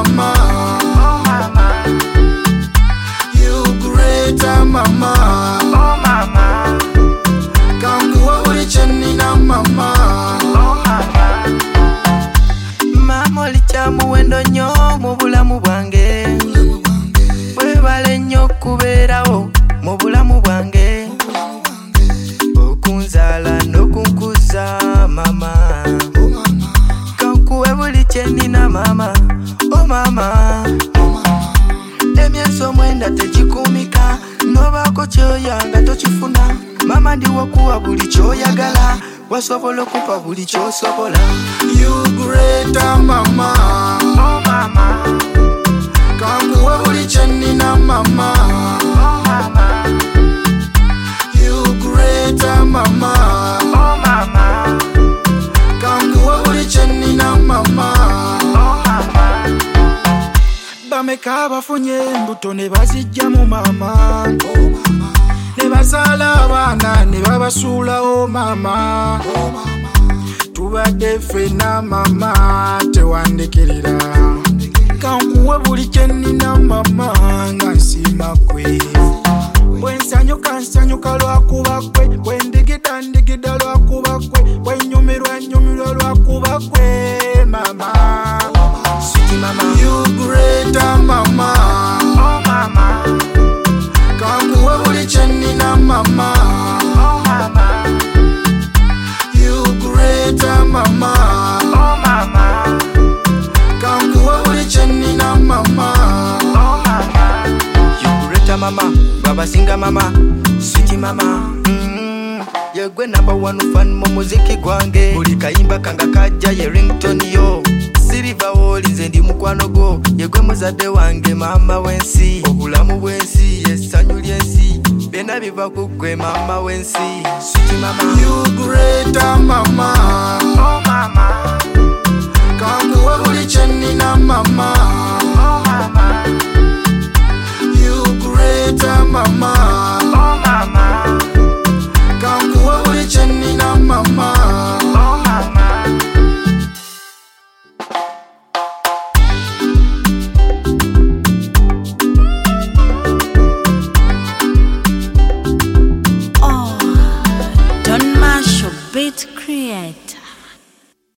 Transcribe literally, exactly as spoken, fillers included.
mama. Oh mama, You greater mama. oh mama, Kanguwa buli chenina mama. oh mama. Mama oli kyamuwendo nnyo mu bulamu bwange. Webale nnyo kubeerawo mu bulamu bwange. Okunzaala n'okunkuza mama. Kankuwe buli kyenina mama. Oh mama, emyeso mwenda tegikuumika. Nobaako kyoyanga tokifuna. Mama ndi wakuwa buli kyoyagala. Wasobola okupa buli kyosobola. You greater mama. Oh mama, Kanguwa buli chenina mama. oh mama, You greater mama. oh mama, Kanguwa buli chenina mama. oh mama. Bameka bafunye embuto ne bazijja mu mama. Ne bazaala abaana ne babasuulawo mama. Tubadde ffenna mama tewandikirira. Kankuwe buli kyenina mama nga nsiima kwe. Bwe nsanyuka nsanyuka lwakuba kwe. Bwe ndigida ndigida lwakuba kwe. Bwe nnyumirwa nnyumirwa lwakuba kwe mama. Sweetie mama, You greater mama. oh mama, Kanguwe buli chenina mama. oh mama, You greater mama. oh mama, Kanguwe buli chenina mama. oh mama. You greater mama, baba singa mama, sweetie mama. Mm, yegwe number one fan mu muziki gwange. Buli kayimba kanga kajja ye ringtone yo. Siriva woli nze ndi mukwano gwo. Yegwe muzadde wange mama w'ensi. Obulamu bw'ensi essanyu ly'ensi. Byonna biva ku ggwe mama w'ensi. Sweetie mama, You greater mama. oh mama,